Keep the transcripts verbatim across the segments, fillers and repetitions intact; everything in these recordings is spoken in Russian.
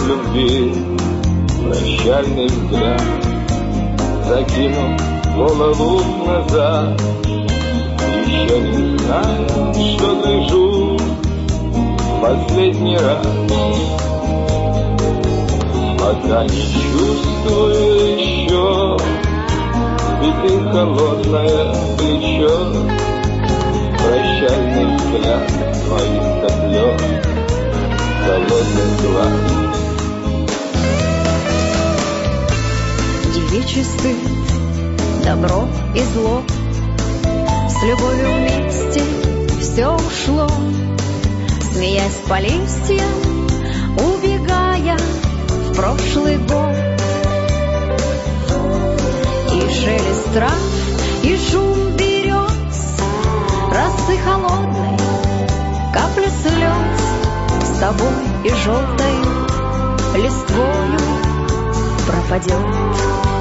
любви, прощальный взгляд, закинув голову назад. Еще не знаю, что гляжу в последний раз, пока не чувствую еще, и ты холодное плечо, прощальный взгляд моих слез, холодный глаз. Девичий стыд, добро и зло, с любовью вместе все ушло, смеясь по листьям, убегая в прошлый год. И шелест трав, и шум берез, росы холодной, капли слез, с тобой и желтой листвою пропадет.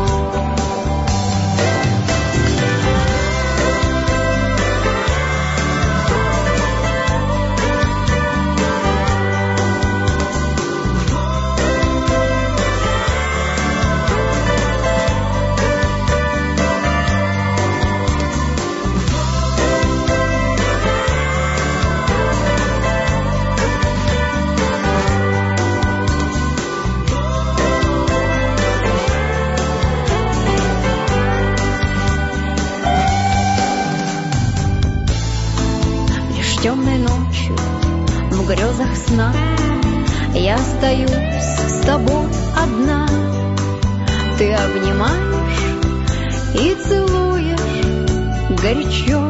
Темной ночью в грезах сна я остаюсь с тобой одна. Ты обнимаешь и целуешь горячо,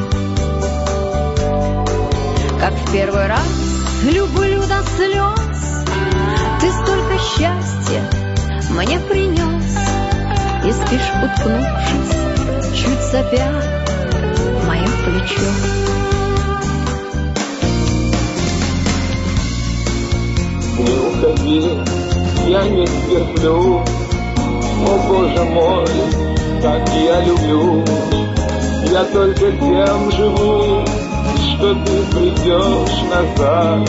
как в первый раз люблю до слез. Ты столько счастья мне принес, и спишь, уткнувшись, чуть сопя, в мое плечо. Не уходи, я не стерплю, о Боже мой, как я люблю. Я только тем живу, что ты придешь назад.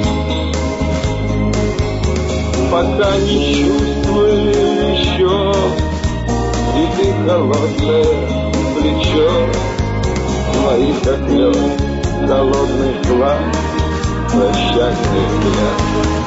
Пока не чувствую еще, и ты холодное плечо, моих как лед, холодный глаз, прощальный взгляд.